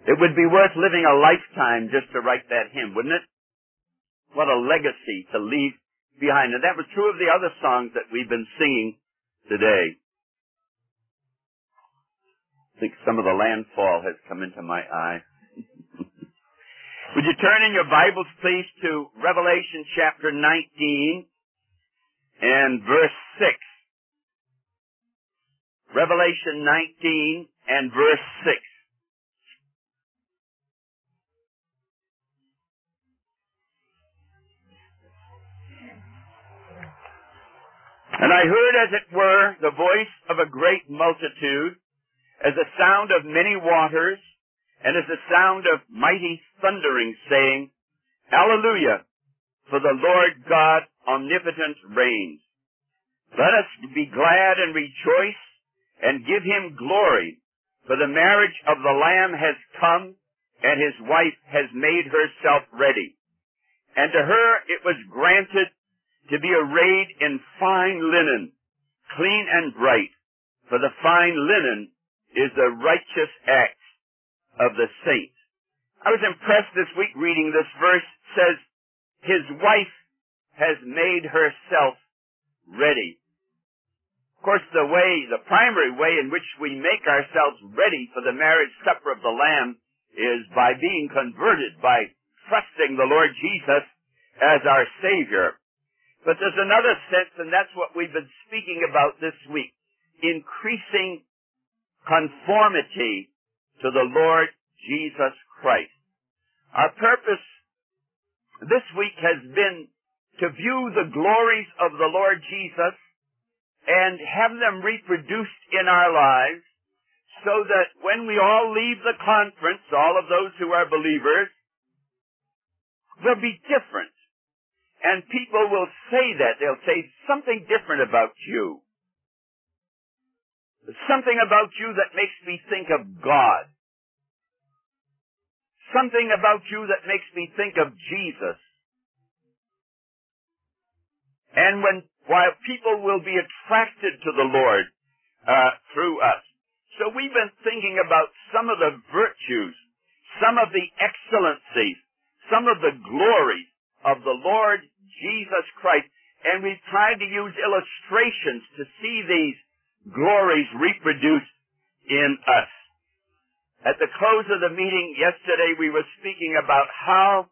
It would be worth living a lifetime just to write that hymn, wouldn't it? What a legacy to leave behind. And that was true of the other songs that we've been singing today. I think some of the landfall has come into my eye. Would you turn in your Bibles, please, to Revelation chapter 19 and verse 6. Revelation 19 and verse 6. And I heard, as it were, the voice of a great multitude, as the sound of many waters, and as the sound of mighty thundering, saying, Hallelujah, for the Lord God omnipotent reigns. Let us be glad and rejoice, and give him glory, for the marriage of the Lamb has come, and his wife has made herself ready. And to her it was granted to be arrayed in fine linen, clean and bright, for the fine linen is the righteous act of the saints. I was impressed this week reading this verse. It says, his wife has made herself ready. Of course, the primary way in which we make ourselves ready for the marriage supper of the Lamb is by being converted, by trusting the Lord Jesus as our Savior. But there's another sense, and that's what we've been speaking about this week, increasing conformity to the Lord Jesus Christ. Our purpose this week has been to view the glories of the Lord Jesus and have them reproduced in our lives so that when we all leave the conference, all of those who are believers, they'll be different. And people will say that. They'll say something different about you. Something about you that makes me think of God. Something about you that makes me think of Jesus. And while people will be attracted to the Lord through us. So we've been thinking about some of the virtues, some of the excellencies, some of the glories of the Lord Jesus Christ, and we've tried to use illustrations to see these glories reproduced in us. At the close of the meeting yesterday, we were speaking about how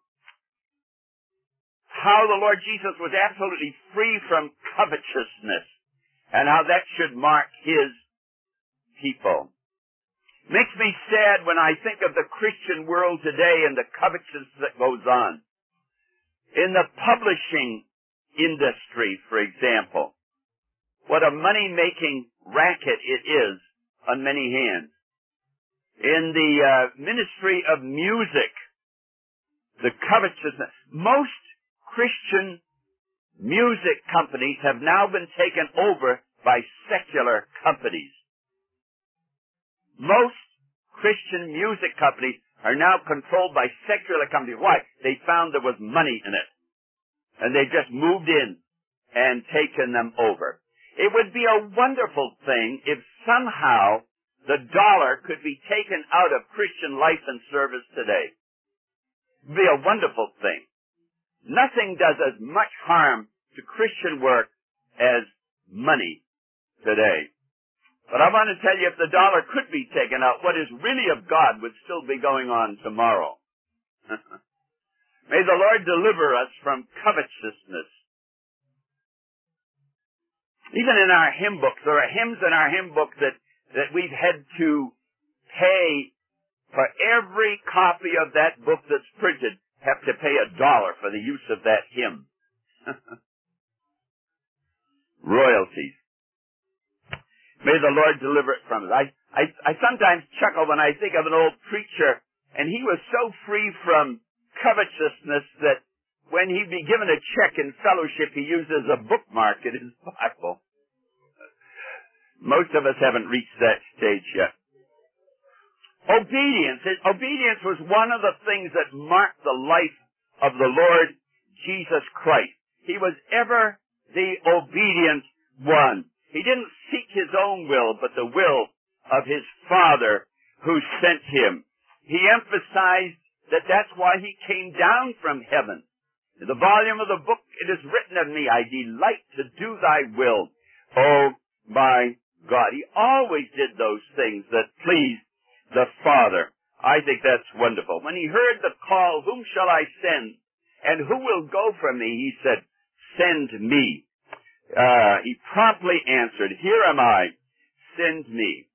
the Lord Jesus was absolutely free from covetousness, and how that should mark his people. Makes me sad when I think of the Christian world today and the covetousness that goes on. In the publishing industry, for example, what a money-making racket it is on many hands. In the ministry of music, the covetousness, most Christian music companies have now been taken over by secular companies. Most Christian music companies are now controlled by secular companies. Why? They found there was money in it. And they just moved in and taken them over. It would be a wonderful thing if somehow the dollar could be taken out of Christian life and service today. It would be a wonderful thing. Nothing does as much harm to Christian work as money today. But I want to tell you, if the dollar could be taken out, what is really of God would still be going on tomorrow. May the Lord deliver us from covetousness. Even in our hymn books, there are hymns in our hymn book that we've had to pay for every copy of that book that's printed, have to pay $1 for the use of that hymn. Royalties. May the Lord deliver it from us. I sometimes chuckle when I think of an old preacher, and he was so free from covetousness that when he'd be given a check in fellowship, he uses a bookmark in his Bible. Most of us haven't reached that stage yet. Obedience. Obedience was one of the things that marked the life of the Lord Jesus Christ. He was ever the obedient one. He didn't seek his own will, but the will of his Father who sent him. he emphasized that that's why he came down from heaven. In the volume of the book it is written of me, I delight to do thy will, O my God. He always did those things that pleased the Father. I think that's wonderful. When he heard the call, whom shall I send? And who will go from me? He said, send me. He promptly answered, here am I, send me.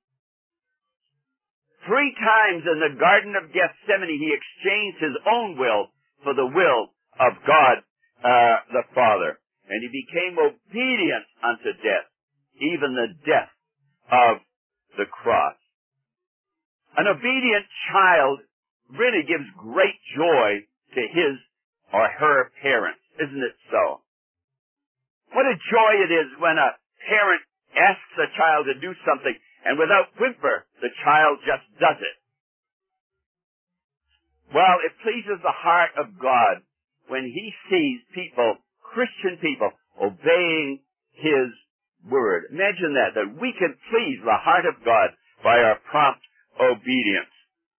3 times in the Garden of Gethsemane, he exchanged his own will for the will of God the Father. And he became obedient unto death, even the death of the cross. An obedient child really gives great joy to his or her parents, isn't it so? What a joy it is when a parent asks a child to do something and without whimper, the child just does it. Well, it pleases the heart of God when he sees people, Christian people, obeying his word. Imagine that we can please the heart of God by our prompt obedience.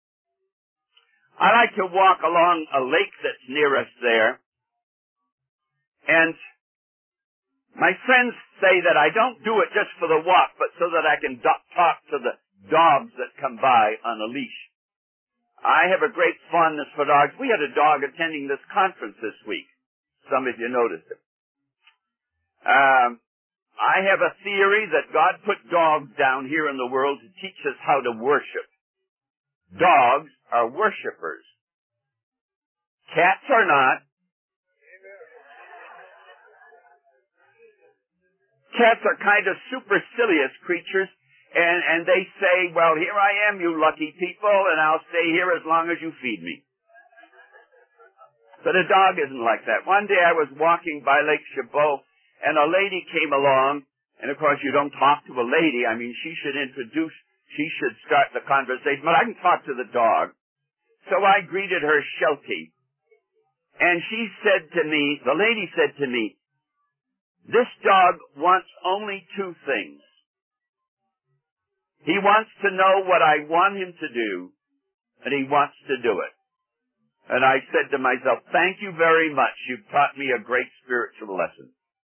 I like to walk along a lake that's near us there, and my friends say that I don't do it just for the walk, but so that I can talk to the dogs that come by on a leash. I have a great fondness for dogs. We had a dog attending this conference this week. Some of you noticed it. I have a theory that God put dogs down here in the world to teach us how to worship. Dogs are worshipers. Cats are not. Cats are kind of supercilious creatures, and they say, well, here I am, you lucky people, and I'll stay here as long as you feed me. But a dog isn't like that. One day I was walking by Lake Chabot, and a lady came along, and of course you don't talk to a lady. I mean, she should start the conversation, but I can talk to the dog. So I greeted her Sheltie. And she said to me, the lady said to me, this dog wants only 2 things. He wants to know what I want him to do, and he wants to do it. And I said to myself, thank you very much. You've taught me a great spiritual lesson.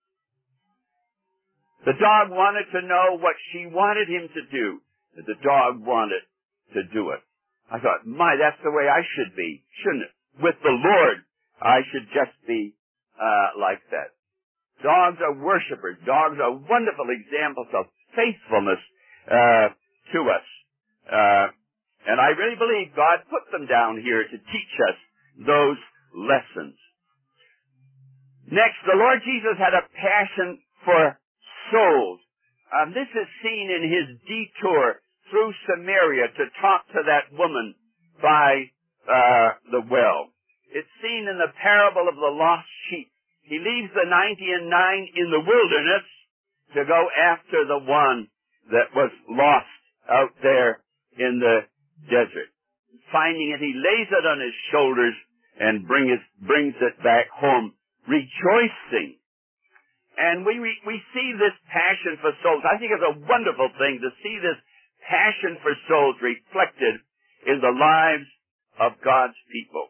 The dog wanted to know what she wanted him to do. The dog wanted to do it. I thought, my, that's the way I should be, shouldn't it? With the Lord, I should just be like that. Dogs are worshipers. Dogs are wonderful examples of faithfulness to us. And I really believe God put them down here to teach us those lessons. Next, the Lord Jesus had a passion for souls. This is seen in his detour through Samaria to talk to that woman by the well. It's seen in the parable of the lost sheep. He leaves the 99 in the wilderness to go after the one that was lost out there in the desert. Finding it, he lays it on his shoulders and brings it back home, rejoicing. And we see this passion for souls. I think it's a wonderful thing to see this passion for souls reflected in the lives of God's people.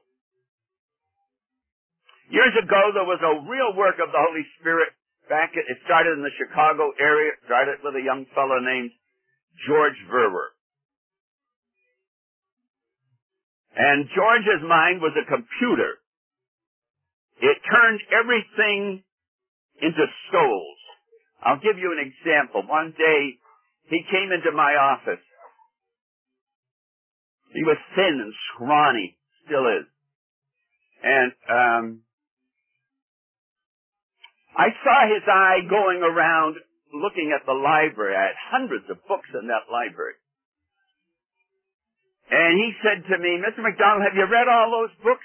Years ago, there was a real work of the Holy Spirit it started in the Chicago area. It started with a young fellow named George Verwer. And George's mind was a computer. It turned everything into souls. I'll give you an example. One day, he came into my office. He was thin and scrawny, still is. And I saw his eye going around looking at the library. I had hundreds of books in that library. And he said to me, Mr. McDonald, have you read all those books?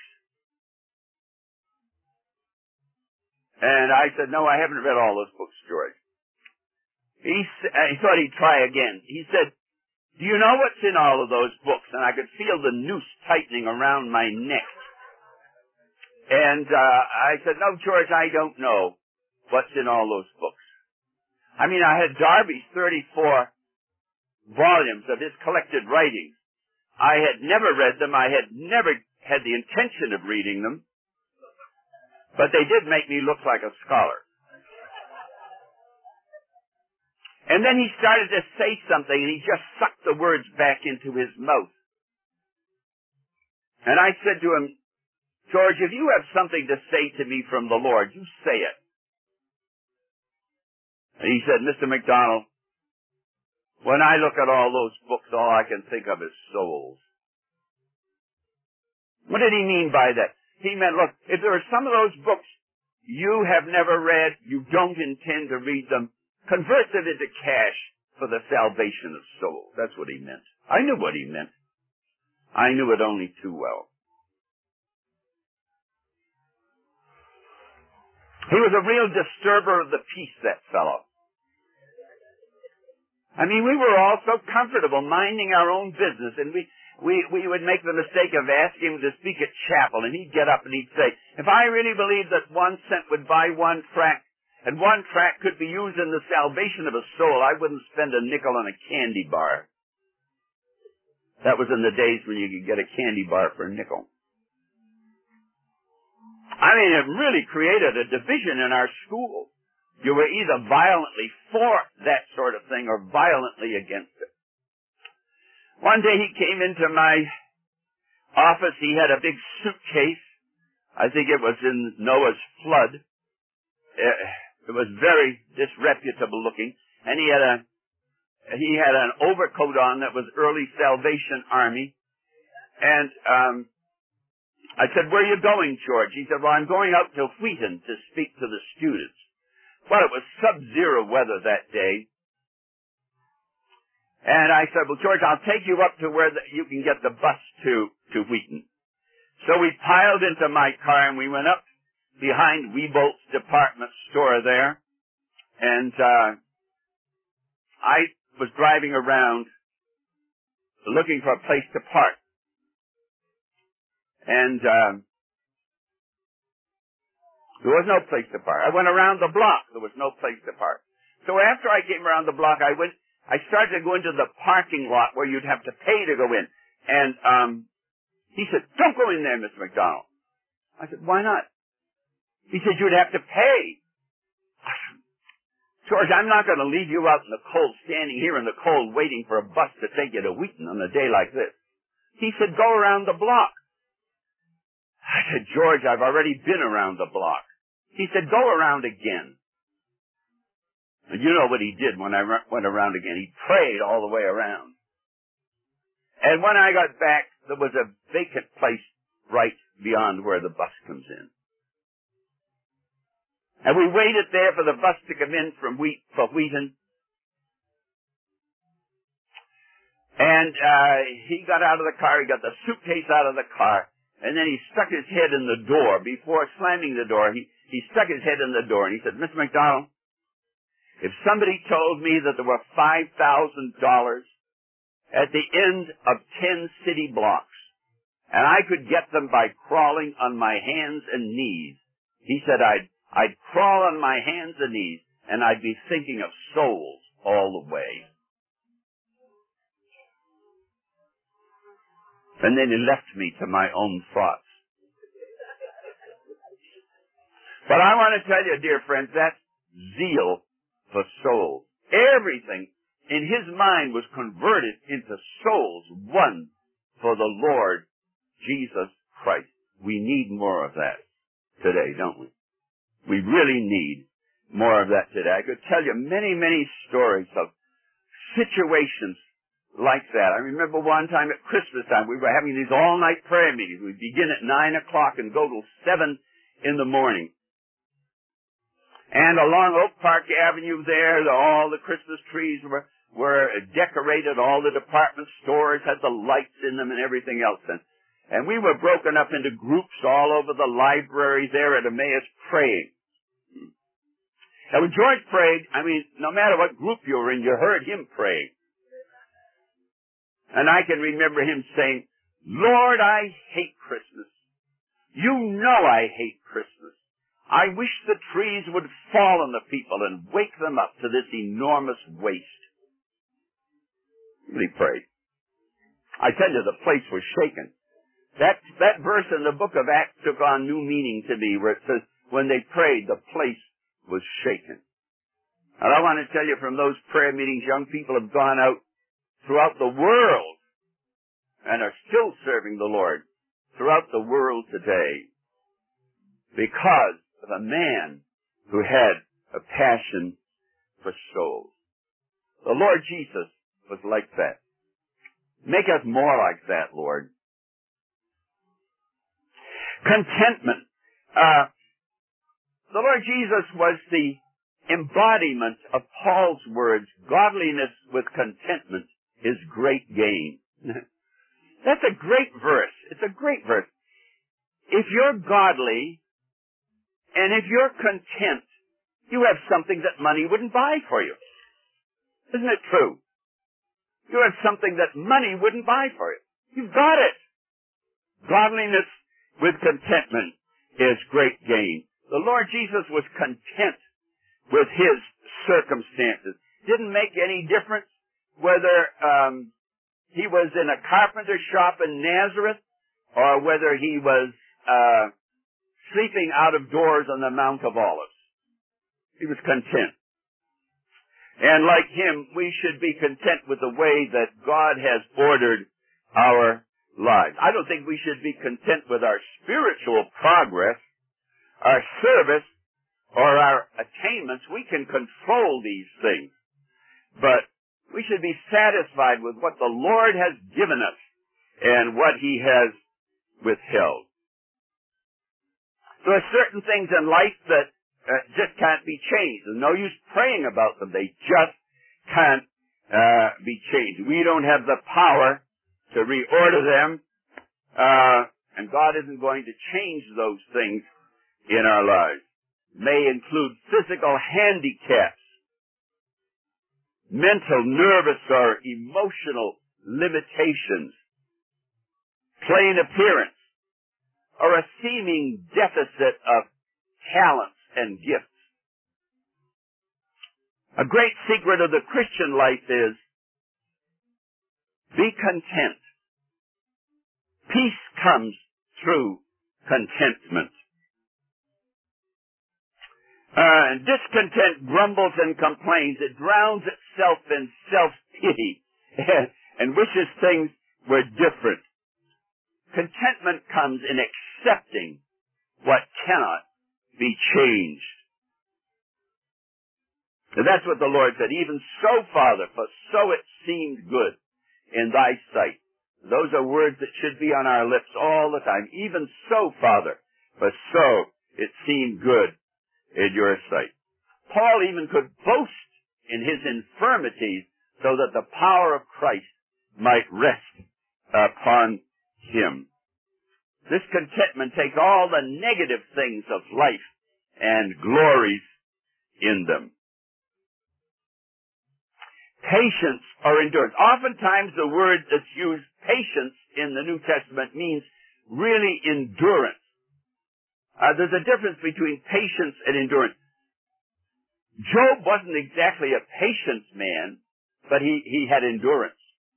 And I said, no, I haven't read all those books, George. He thought he'd try again. He said, do you know what's in all of those books? And I could feel the noose tightening around my neck. And I said, no, George, I don't know what's in all those books. I mean, I had Darby's 34 volumes of his collected writings. I had never read them. I had never had the intention of reading them. But they did make me look like a scholar. And then he started to say something, and he just sucked the words back into his mouth. And I said to him, George, if you have something to say to me from the Lord, you say it. And he said, Mr. MacDonald, when I look at all those books, all I can think of is souls. What did he mean by that? He meant, look, if there are some of those books you have never read, you don't intend to read them, convert them into cash for the salvation of souls. That's what he meant. I knew what he meant. I knew it only too well. He was a real disturber of the peace, that fellow. I mean, we were all so comfortable minding our own business, and we would make the mistake of asking him to speak at chapel, and he'd get up and he'd say, if I really believed that 1 cent would buy 1 tract, and 1 tract could be used in the salvation of a soul, I wouldn't spend a nickel on a candy bar. That was in the days when you could get a candy bar for a nickel. I mean, it really created a division in our school. You were either violently for that sort of thing or violently against it. One day he came into my office. He had a big suitcase. I think it was in Noah's flood. It was very disreputable looking. And he had an overcoat on that was early Salvation Army. And I said, where are you going, George? He said, well, I'm going out to Wheaton to speak to the students. Well, it was sub-zero weather that day. And I said, well, George, I'll take you up to where you can get the bus to Wheaton. So we piled into my car and we went up behind Weebolt's department store there. And I was driving around looking for a place to park. And there was no place to park. I went around the block. There was no place to park. So after I came around the block, I started to go into the parking lot where you'd have to pay to go in. And he said, don't go in there, Mr. MacDonald. I said, why not? He said, you'd have to pay. I said, George, I'm not going to leave you out in the cold, standing here in the cold, waiting for a bus to take you to Wheaton on a day like this. He said, go around the block. I said, George, I've already been around the block. He said, go around again. And you know what he did when I went around again. He prayed all the way around. And when I got back, there was a vacant place right beyond where the bus comes in. And we waited there for the bus to come in for Wheaton. And he got out of the car. He got the suitcase out of the car. And then he stuck his head in the door. Before slamming the door, he stuck his head in the door and he said, Mr. MacDonald, if somebody told me that there were $5,000 at the end of 10 city blocks, and I could get them by crawling on my hands and knees, he said I'd crawl on my hands and knees and I'd be thinking of souls all the way. And then he left me to my own thoughts. But I want to tell you, dear friends, that's zeal for souls. Everything in his mind was converted into souls won for the Lord Jesus Christ. We need more of that today, don't we? We really need more of that today. I could tell you many, many stories of situations like that. I remember one time at Christmas time, we were having these all-night prayer meetings. We'd begin at 9 o'clock and go till 7 in the morning. And along Oak Park Avenue there, all the Christmas trees were decorated. All the department stores had the lights in them and everything else. And we were broken up into groups all over the library there at Emmaus praying. And when George prayed, I mean, no matter what group you were in, you heard him praying. And I can remember him saying, Lord, I hate Christmas. You know I hate Christmas. I wish the trees would fall on the people and wake them up to this enormous waste. He prayed. I tell you, the place was shaken. That verse in the book of Acts took on new meaning to me, where it says, when they prayed, the place was shaken. And I want to tell you, from those prayer meetings, young people have gone out throughout the world and are still serving the Lord throughout the world today because of a man who had a passion for souls. The Lord Jesus was like that. Make us more like that, Lord. Contentment. The Lord Jesus was the embodiment of Paul's words, godliness with contentment is great gain. That's a great verse. It's a great verse. If you're godly and if you're content, you have something that money wouldn't buy for you. Isn't it true? You have something that money wouldn't buy for you. You've got it. Godliness with contentment is great gain. The Lord Jesus was content with his circumstances. Didn't make any difference whether he was in a carpenter shop in Nazareth or whether he was sleeping out of doors on the Mount of Olives. He was content. And like him, we should be content with the way that God has ordered our lives. I don't think we should be content with our spiritual progress, our service, or our attainments. We can control these things. But we should be satisfied with what the Lord has given us and what he has withheld. There are certain things in life that just can't be changed. There's no use praying about them. They just can't be changed. We don't have the power to reorder them, and God isn't going to change those things in our lives. May include physical handicaps, mental, nervous, or emotional limitations, plain appearance, or a seeming deficit of talents and gifts. A great secret of the Christian life is be content. Peace comes through contentment. Discontent grumbles and complains. It drowns itself in self-pity and wishes things were different. Contentment comes in accepting what cannot be changed. And that's what the Lord said. Even so, Father, for so it seemed good in thy sight. Those are words that should be on our lips all the time. Even so, Father, for so it seemed good in your sight. Paul even could boast in his infirmities so that the power of Christ might rest upon him. This contentment takes all the negative things of life and glories in them. Patience or endurance. Oftentimes the word that's used, patience, in the New Testament means really endurance. There's a difference between patience and endurance. Job wasn't exactly a patience man, but he had endurance.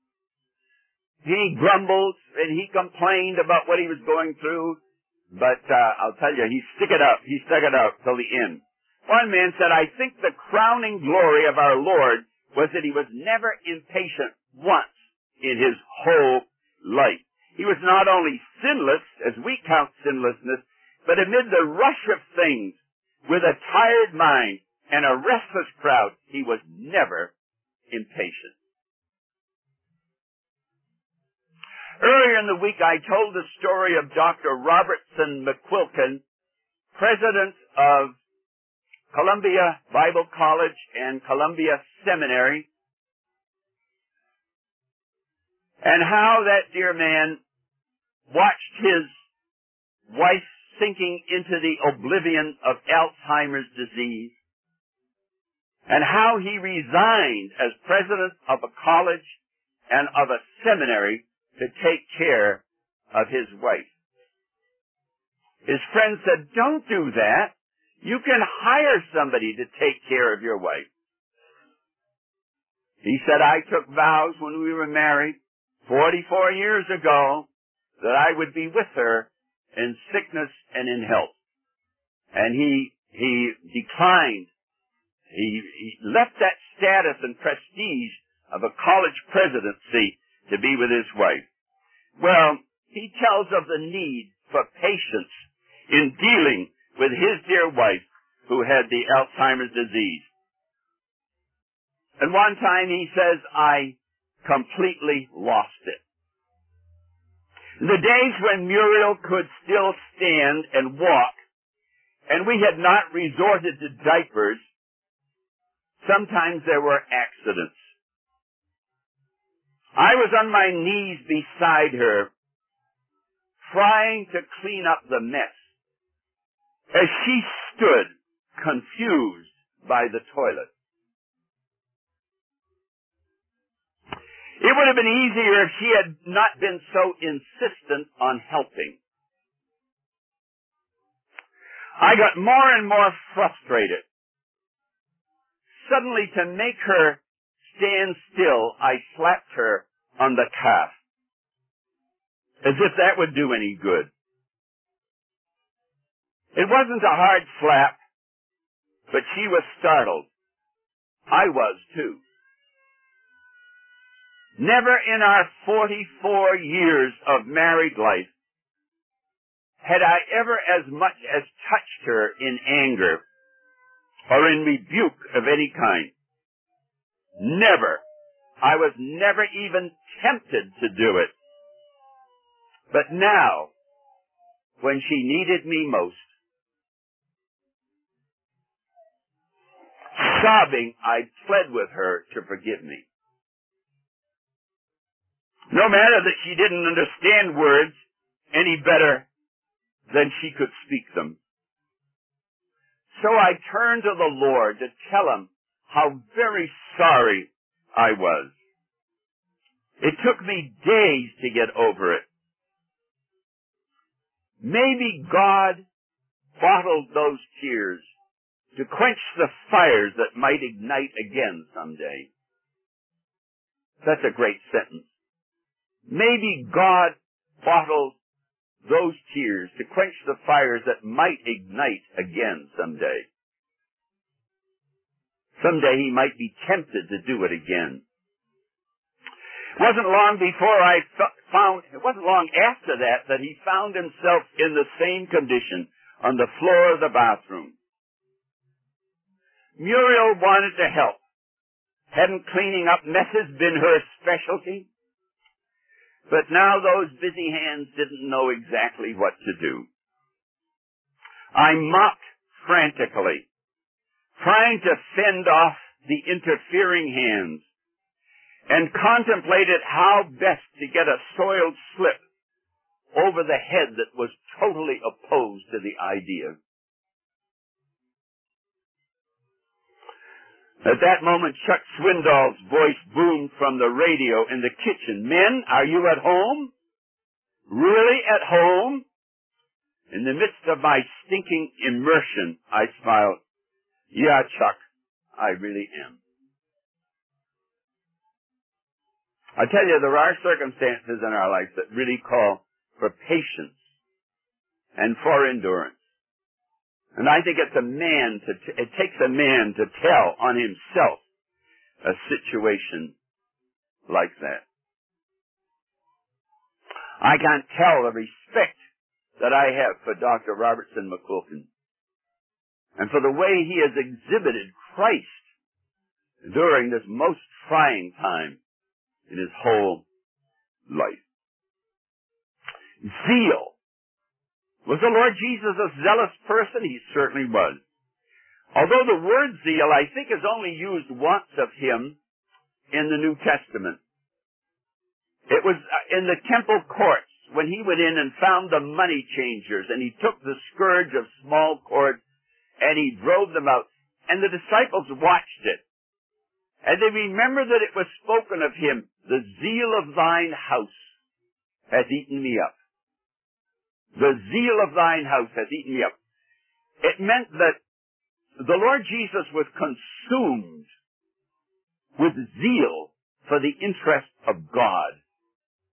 He grumbled and he complained about what he was going through, but I'll tell you, he stuck it out till the end. One man said, I think the crowning glory of our Lord was that he was never impatient once in his whole life. He was not only sinless, as we count sinlessness, but amid the rush of things, with a tired mind and a restless crowd, he was never impatient. Earlier in the week, I told the story of Dr. Robertson McQuilkin, president of Columbia Bible College and Columbia Seminary, and how that dear man watched his wife sinking into the oblivion of Alzheimer's disease, and how he resigned as president of a college and of a seminary to take care of his wife. His friend said, don't do that. You can hire somebody to take care of your wife. He said, I took vows when we were married 44 years ago that I would be with her in sickness and in health. And he declined. He left that status and prestige of a college presidency to be with his wife. Well, he tells of the need for patience in dealing with his dear wife who had the Alzheimer's disease. And one time he says, I completely lost it. In the days when Muriel could still stand and walk, and we had not resorted to diapers, sometimes there were accidents. I was on my knees beside her, trying to clean up the mess, as she stood confused by the toilet. It would have been easier if she had not been so insistent on helping. I got more and more frustrated. Suddenly, to make her stand still, I slapped her on the calf, as if that would do any good. It wasn't a hard slap, but she was startled. I was too. Never in our 44 years of married life had I ever as much as touched her in anger or in rebuke of any kind. Never. I was never even tempted to do it. But now, when she needed me most, sobbing, I pled with her to forgive me. No matter that she didn't understand words any better than she could speak them. So I turned to the Lord to tell him how very sorry I was. It took me days to get over it. Maybe God bottled those tears to quench the fires that might ignite again someday. That's a great sentence. Maybe God bottled those tears to quench the fires that might ignite again someday. Someday he might be tempted to do it again. It wasn't long after that he found himself in the same condition on the floor of the bathroom. Muriel wanted to help. Hadn't cleaning up messes been her specialty? But now those busy hands didn't know exactly what to do. I mopped frantically, trying to fend off the interfering hands, and contemplated how best to get a soiled slip over the head that was totally opposed to the idea. At that moment, Chuck Swindoll's voice boomed from the radio in the kitchen. Men, are you at home? Really at home? In the midst of my stinking immersion, I smiled. Yeah, Chuck, I really am. I tell you, there are circumstances in our life that really call for patience and for endurance. And I think it takes a man to tell on himself a situation like that. I can't tell the respect that I have for Dr. Robertson McQuilkin and for the way he has exhibited Christ during this most trying time in his whole life. Zeal. Was the Lord Jesus a zealous person? He certainly was. Although the word zeal, I think, is only used once of him in the New Testament. It was in the temple courts when he went in and found the money changers, and he took the scourge of small cords and he drove them out. And the disciples watched it. And they remembered that it was spoken of him, the zeal of thine house hath eaten me up. The zeal of thine house hath eaten me up. It meant that the Lord Jesus was consumed with zeal for the interest of God.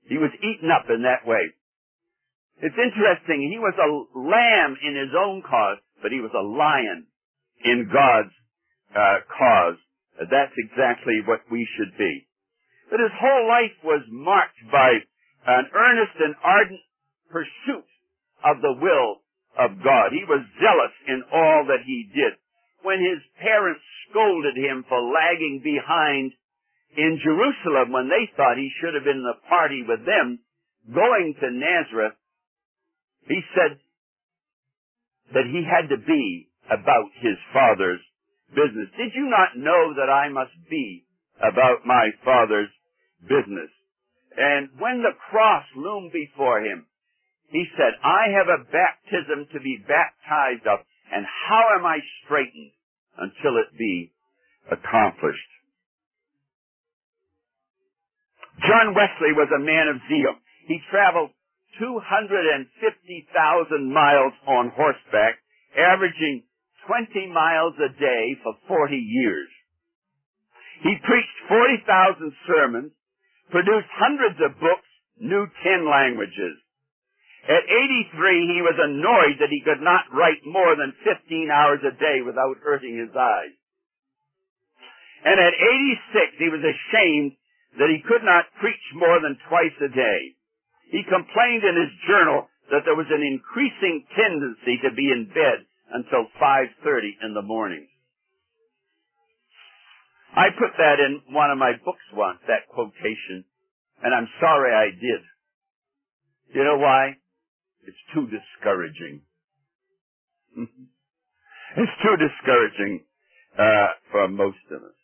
He was eaten up in that way. It's interesting. He was a lamb in his own cause, but he was a lion in God's cause. That's exactly what we should be. But his whole life was marked by an earnest and ardent pursuit of the will of God. He was zealous in all that he did. When his parents scolded him for lagging behind in Jerusalem when they thought he should have been in the party with them, going to Nazareth, he said that he had to be about his Father's business. Did you not know that I must be about my Father's business? And when the cross loomed before him, he said, I have a baptism to be baptized of, and how am I straightened until it be accomplished? John Wesley was a man of zeal. He traveled 250,000 miles on horseback, averaging 20 miles a day for 40 years. He preached 40,000 sermons, produced hundreds of books, knew 10 languages. At 83, he was annoyed that he could not write more than 15 hours a day without hurting his eyes. And at 86, he was ashamed that he could not preach more than twice a day. He complained in his journal that there was an increasing tendency to be in bed until 5:30 in the morning. I put that in one of my books once, that quotation, and I'm sorry I did. You know why? It's too discouraging. It's too discouraging for most of us.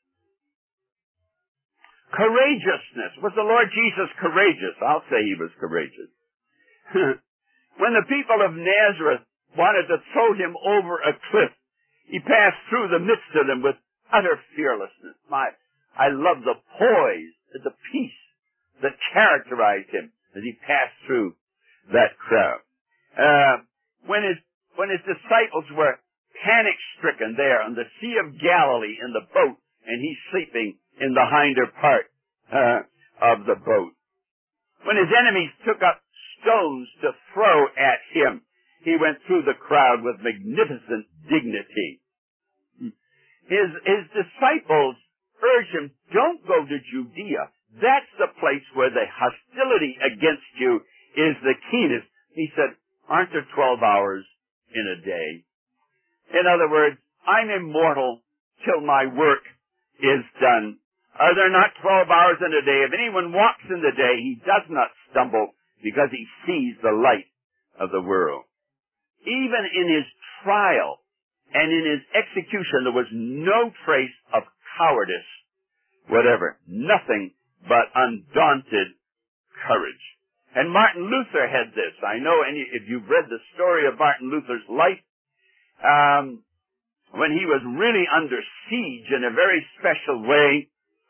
Courageousness. Was the Lord Jesus courageous? I'll say he was courageous. When the people of Nazareth wanted to throw him over a cliff, he passed through the midst of them with utter fearlessness. I love the poise, the peace that characterized him as he passed through that crowd. When his disciples were panic-stricken there on the Sea of Galilee in the boat, and he's sleeping in the hinder part of the boat. When his enemies took up stones to throw at him, he went through the crowd with magnificent dignity. His disciples urged him, don't go to Judea. That's the place where the hostility against you is the keenest. He said, aren't there 12 hours in a day? In other words, I'm immortal till my work is done. Are there not 12 hours in a day? If anyone walks in the day, he does not stumble because he sees the light of the world. Even in his trial and in his execution, there was no trace of cowardice whatever. Nothing but undaunted courage. And Martin Luther had this. I know if you've read the story of Martin Luther's life, when he was really under siege in a very special way,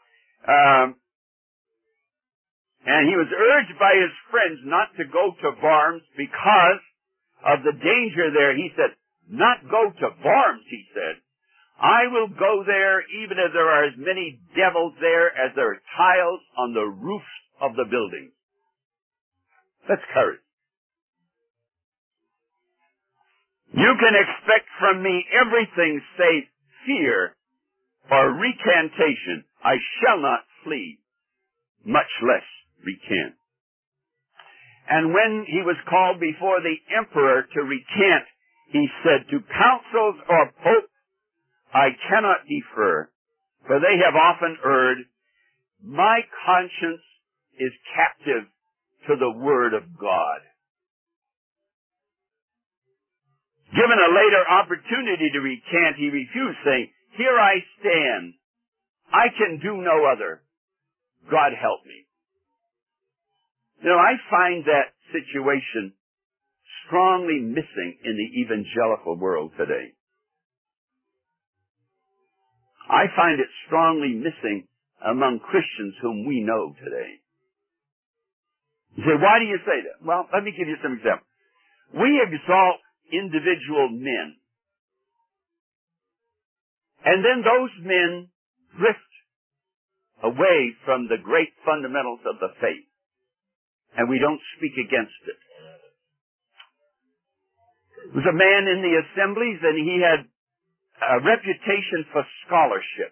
and he was urged by his friends not to go to Worms because of the danger there. He said, not go to Worms, he said. I will go there even if there are as many devils there as there are tiles on the roofs of the buildings. That's courage. You can expect from me everything save fear or recantation. I shall not flee, much less recant. And when he was called before the emperor to recant, he said, to councils or pope, I cannot defer, for they have often erred. My conscience is captive to the word of God. Given a later opportunity to recant, he refused, saying, here I stand. I can do no other. God help me. You know, I find that situation strongly missing in the evangelical world today. I find it strongly missing among Christians whom we know today. You say, why do you say that? Well, let me give you some examples. We exalt individual men. And then those men drift away from the great fundamentals of the faith. and we don't speak against it. There was a man in the assemblies, and he had a reputation for scholarship.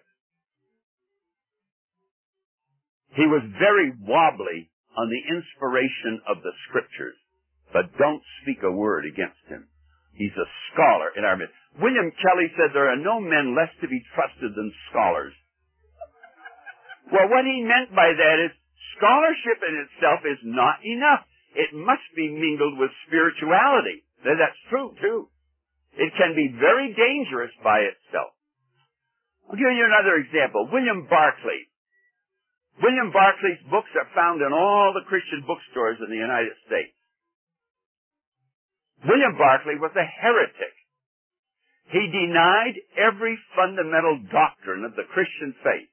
He was very wobbly on the inspiration of the Scriptures, but don't speak a word against him. He's a scholar in our midst. William Kelly said there are no men less to be trusted than scholars. Well, what he meant by that is scholarship in itself is not enough. It must be mingled with spirituality. Now, that's true, too. It can be very dangerous by itself. I'll give you another example. William Barclay. William Barclay's books are found in all the Christian bookstores in the United States. William Barclay was a heretic. He denied every fundamental doctrine of the Christian faith.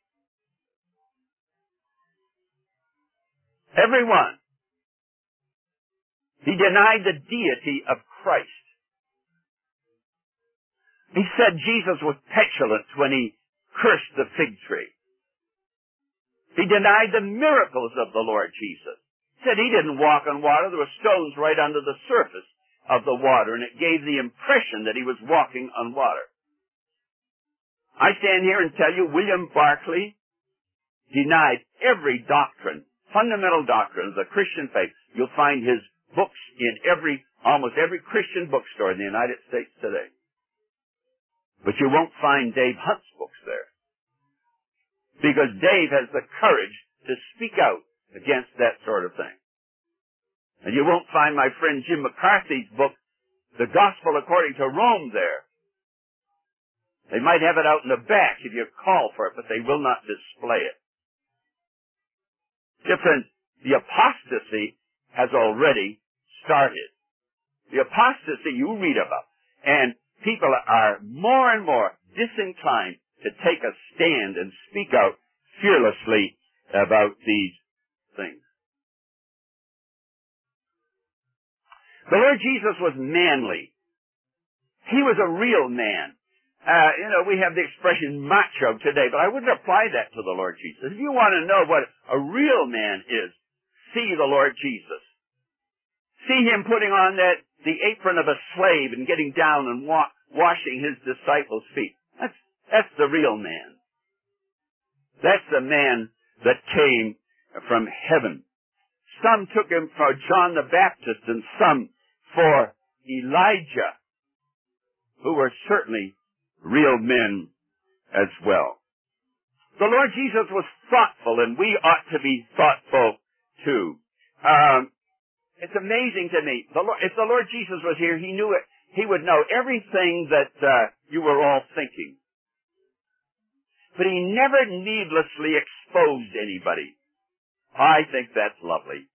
Every one. He denied the deity of Christ. He said Jesus was petulant when he cursed the fig tree. He denied the miracles of the Lord Jesus. He said he didn't walk on water. There were stones right under the surface of the water, and it gave the impression that he was walking on water. I stand here and tell you William Barclay denied every doctrine, fundamental doctrine of the Christian faith. You'll find his books in almost every Christian bookstore in the United States today. But you won't find Dave Hunt's books there. Because Dave has the courage to speak out against that sort of thing. And you won't find my friend Jim McCarthy's book, The Gospel According to Rome, there. They might have it out in the back if you call for it, but they will not display it. Different. The apostasy has already started. The apostasy you read about. And people are more and more disinclined to take a stand and speak out fearlessly about these things. The Lord Jesus was manly. He was a real man. We have the expression macho today, but I wouldn't apply that to the Lord Jesus. If you want to know what a real man is, see the Lord Jesus. See him putting on the apron of a slave and getting down and washing his disciples' feet. That's the real man. That's the man that came from heaven. Some took him for John the Baptist and some for Elijah, who were certainly real men as well. The Lord Jesus was thoughtful, and we ought to be thoughtful too. It's amazing to me. If the Lord Jesus was here, he knew it. He would know everything that you were all thinking. But he never needlessly exposed anybody. I think that's lovely.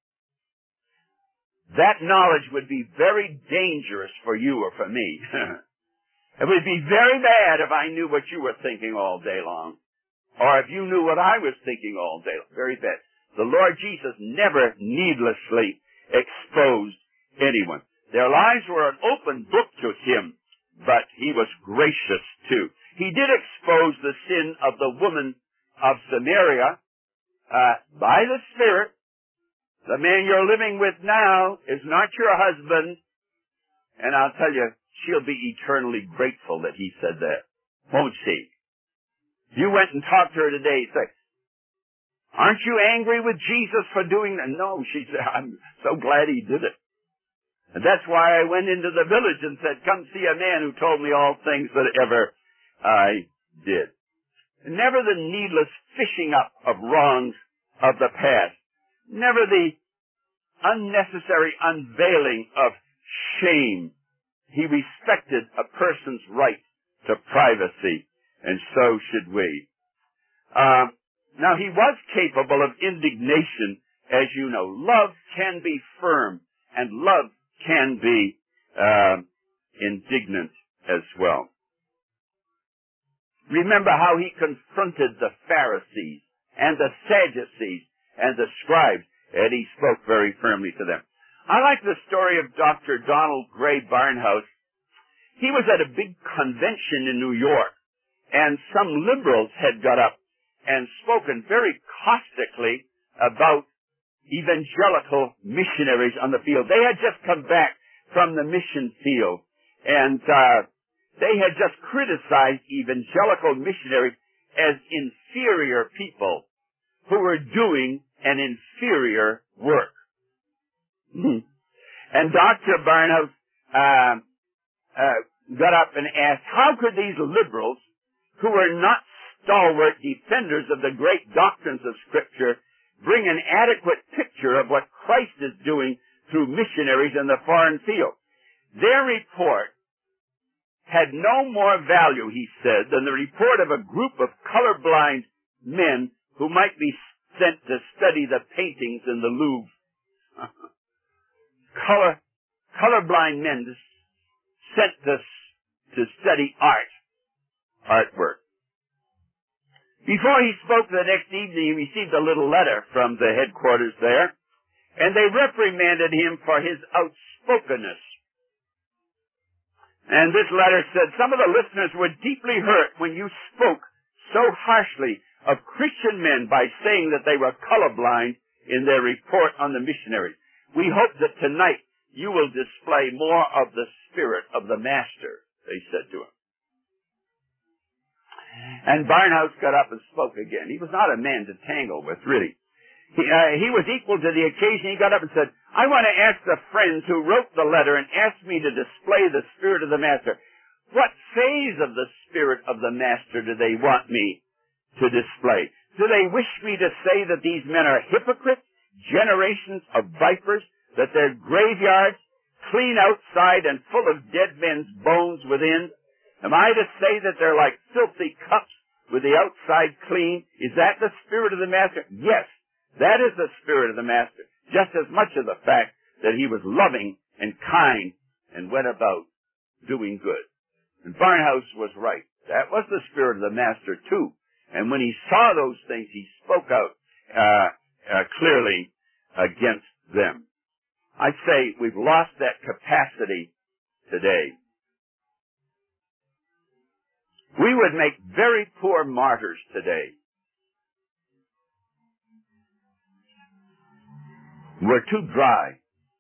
That knowledge would be very dangerous for you or for me. It would be very bad if I knew what you were thinking all day long. Or if you knew what I was thinking all day long. Very bad. The Lord Jesus never needlessly exposed anyone. Their lives were an open book to him, but he was gracious too. He did expose the sin of the woman of Samaria by the Spirit. The man you're living with now is not your husband, and I'll tell you, she'll be eternally grateful that he said that, won't she? You went and talked to her today, say, aren't you angry with Jesus for doing that? No, she said, I'm so glad he did it. And that's why I went into the village and said, come see a man who told me all things that ever I did. Never the needless fishing up of wrongs of the past. Never the unnecessary unveiling of shame. He respected a person's right to privacy, and so should we. Now, he was capable of indignation, as you know. Love can be firm, and love can be indignant as well. Remember how he confronted the Pharisees and the Sadducees and the scribes, and he spoke very firmly to them. I like the story of Dr. Donald Gray Barnhouse. He was at a big convention in New York, and some liberals had got up and spoken very caustically about evangelical missionaries on the field. They had just come back from the mission field, and they had just criticized evangelical missionaries as inferior people who were doing an inferior work. And Dr. Barnhouse got up and asked, how could these liberals, who were not stalwart defenders of the great doctrines of Scripture, bring an adequate picture of what Christ is doing through missionaries in the foreign field? Their report had no more value, he said, than the report of a group of colorblind men who might be sent to study the paintings in the Louvre. Colorblind men sent to study artwork. Before he spoke the next evening, he received a little letter from the headquarters there, and they reprimanded him for his outspokenness. And this letter said, some of the listeners were deeply hurt when you spoke so harshly of Christian men by saying that they were colorblind in their report on the missionaries. We hope that tonight you will display more of the spirit of the Master, they said to him. And Barnhouse got up and spoke again. He was not a man to tangle with, really. He was equal to the occasion. He got up and said, I want to ask the friends who wrote the letter and asked me to display the Spirit of the Master. What phase of the Spirit of the Master do they want me to display? Do they wish me to say that these men are hypocrites, generations of vipers, that their graveyards, clean outside and full of dead men's bones within? Am I to say that they're like filthy cups with the outside clean? Is that the Spirit of the Master? Yes. That is the Spirit of the Master, just as much as the fact that he was loving and kind and went about doing good. And Barnhouse was right. That was the Spirit of the Master, too. And when he saw those things, he spoke out clearly against them. I'd say we've lost that capacity today. We would make very poor martyrs today. We're too dry.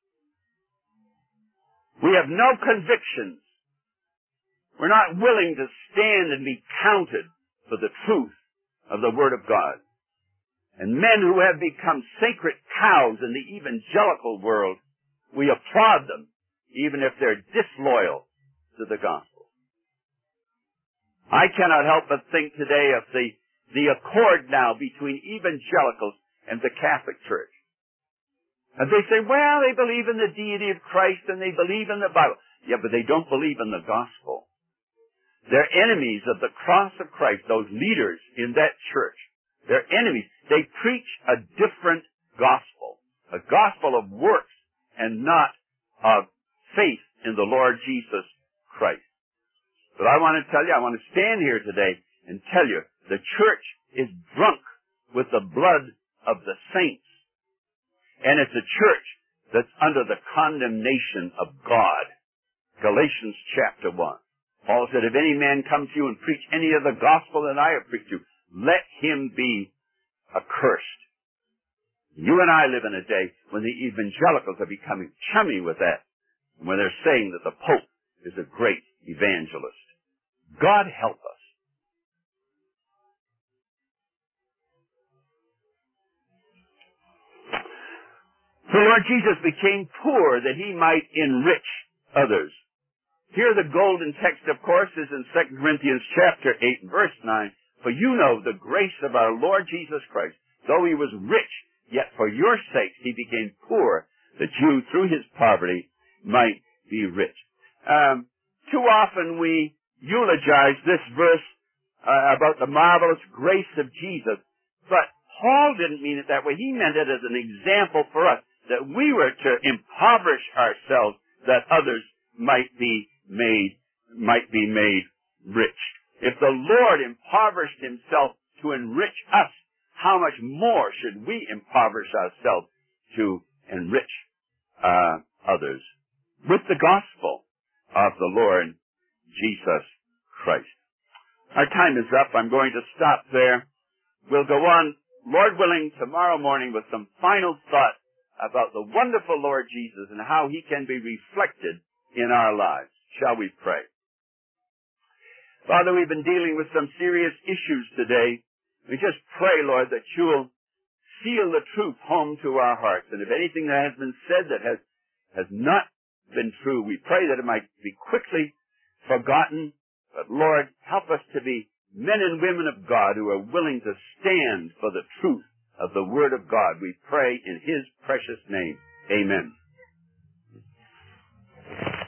We have no convictions. We're not willing to stand and be counted for the truth of the Word of God. And men who have become sacred cows in the evangelical world, we applaud them, even if they're disloyal to the gospel. I cannot help but think today of the accord now between evangelicals and the Catholic Church. And they say, well, they believe in the deity of Christ and they believe in the Bible. Yeah, but they don't believe in the gospel. They're enemies of the cross of Christ, those leaders in that church. They're enemies. They preach a different gospel, a gospel of works and not of faith in the Lord Jesus Christ. But I want to tell you, I want to stand here today and tell you, the church is drunk with the blood of the saints. And it's a church that's under the condemnation of God. Galatians chapter 1. Paul said, if any man come to you and preach any of the gospel that I have preached to you, let him be accursed. You and I live in a day when the evangelicals are becoming chummy with that, when they're saying that the Pope is a great evangelist. God help us. The Lord Jesus became poor that he might enrich others. Here the golden text, of course, is in 2 Corinthians chapter 8 and verse 9. For you know the grace of our Lord Jesus Christ. Though he was rich, yet for your sakes he became poor, that you, through his poverty, might be rich. Too often we eulogize this verse about the marvelous grace of Jesus. But Paul didn't mean it that way. He meant it as an example for us, that we were to impoverish ourselves that others might be made rich. If the Lord impoverished himself to enrich us, how much more should we impoverish ourselves to enrich others with the gospel of the Lord Jesus Christ? Our time is up. I'm going to stop there. We'll go on Lord willing, tomorrow morning with some final thought about the wonderful Lord Jesus and how he can be reflected in our lives. Shall we pray? Father, we've been dealing with some serious issues today. We just pray, Lord, that you'll seal the truth home to our hearts. And if anything that has been said that has not been true, we pray that it might be quickly forgotten. But Lord, help us to be men and women of God who are willing to stand for the truth of the Word of God. We pray in his precious name. Amen.